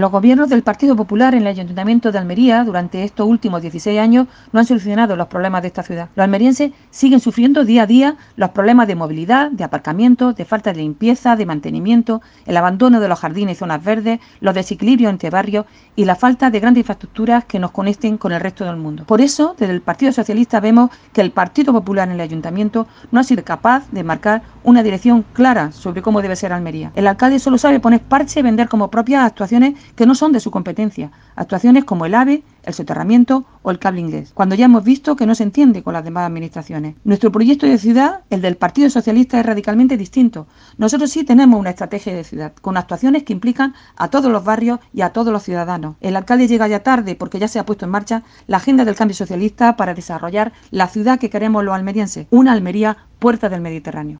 Los gobiernos del Partido Popular en el Ayuntamiento de Almería durante estos últimos 16 años no han solucionado los problemas de esta ciudad. Los almerienses siguen sufriendo día a día los problemas de movilidad, de aparcamiento, de falta de limpieza, de mantenimiento, el abandono de los jardines y zonas verdes, los desequilibrios entre barrios y la falta de grandes infraestructuras que nos conecten con el resto del mundo. Por eso, desde el Partido Socialista vemos que el Partido Popular en el Ayuntamiento no ha sido capaz de marcar una dirección clara sobre cómo debe ser Almería. El alcalde solo sabe poner parche y vender como propias actuaciones que no son de su competencia, actuaciones como el AVE, el soterramiento o el cable inglés, cuando ya hemos visto que no se entiende con las demás administraciones. Nuestro proyecto de ciudad, el del Partido Socialista, es radicalmente distinto. Nosotros sí tenemos una estrategia de ciudad, con actuaciones que implican a todos los barrios y a todos los ciudadanos. El alcalde llega ya tarde porque ya se ha puesto en marcha la agenda del cambio socialista para desarrollar la ciudad que queremos los almerienses, una Almería puerta del Mediterráneo.